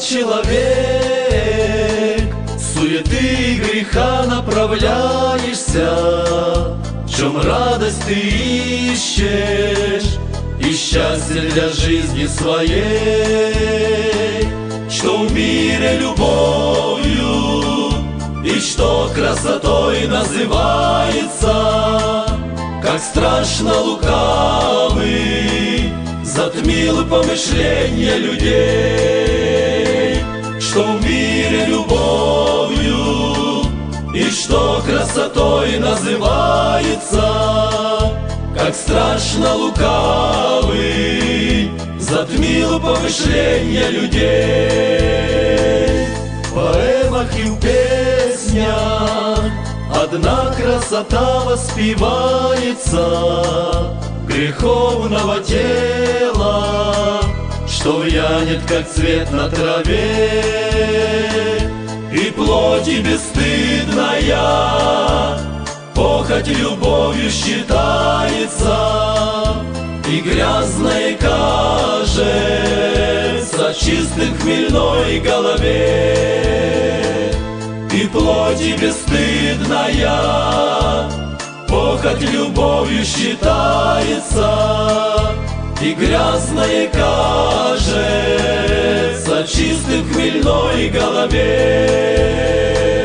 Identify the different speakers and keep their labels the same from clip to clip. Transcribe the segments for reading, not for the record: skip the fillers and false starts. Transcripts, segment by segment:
Speaker 1: человек, суеты и греха направляешься. В чем радость ты ищешь и счастье для жизни своей? Что в мире любовью и что красотой называется? Как страшно лукавый затмил помышления людей. Что в мире любовью и что красотой называется? Как страшно лукавый затмил помышления людей. В поэмах и в песнях одна красота воспевается греховного тела, что вянет, как цвет на траве, и плоти бесстыдная похоть любовью считается, и грязной кажется чистым хмельной голове, и плоти бесстыдная похоть любовью считается, и грязное кажется чистым хмельной голове.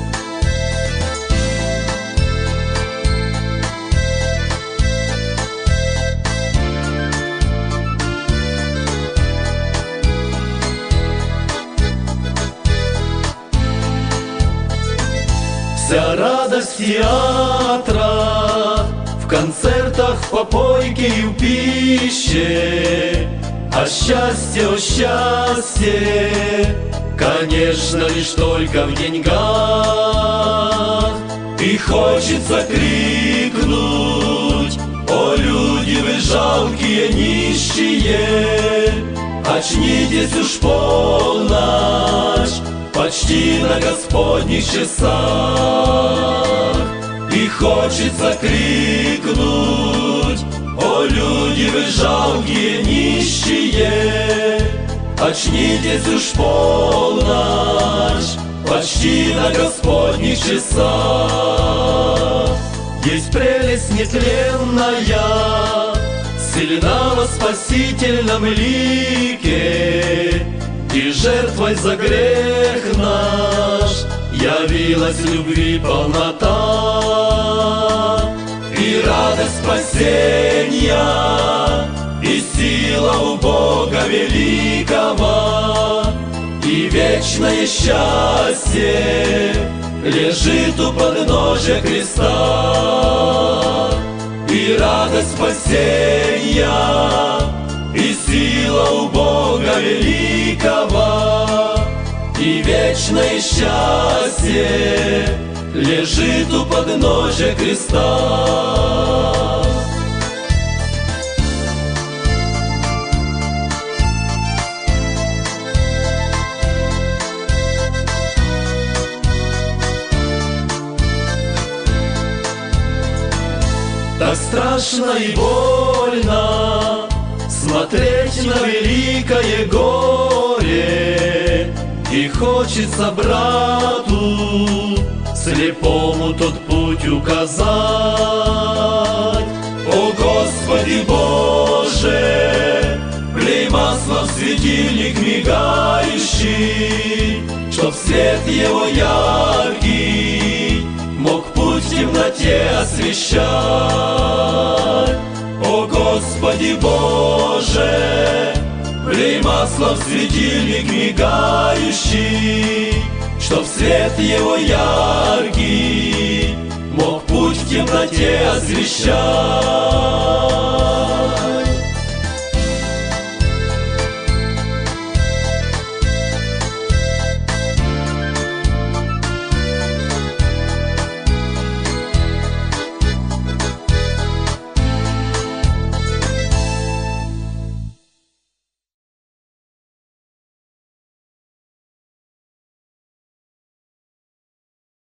Speaker 1: Вся радость театра в концертах, в попойке и в пище, а счастье, о счастье, конечно, лишь только в деньгах. И хочется крикнуть: о, люди вы жалкие, нищие, очнитесь уж полночь, почти на Господних часах. И хочется крикнуть: о, люди вы жалкие, нищие, очнитесь уж полночь, почти на Господних часах. Есть прелесть нетленная, сильна во спасительном лике, и жертвой за грех наш явилась любви полнота, и радость спасения, и сила у Бога великого, и вечное счастье лежит у подножия креста. И радость спасения, и сила у Бога великого, и вечное счастье лежит у подножия креста. Так страшно и больно смотреть на великое горе, и хочется брату слепому тот путь указать. О Господи Боже, влей масло в светильник мигающий, чтоб свет его яркий мог путь в темноте освещать. О Господи Боже, влей масло в светильник мигающий, чтоб свет его яркий мог путь в темноте освещать.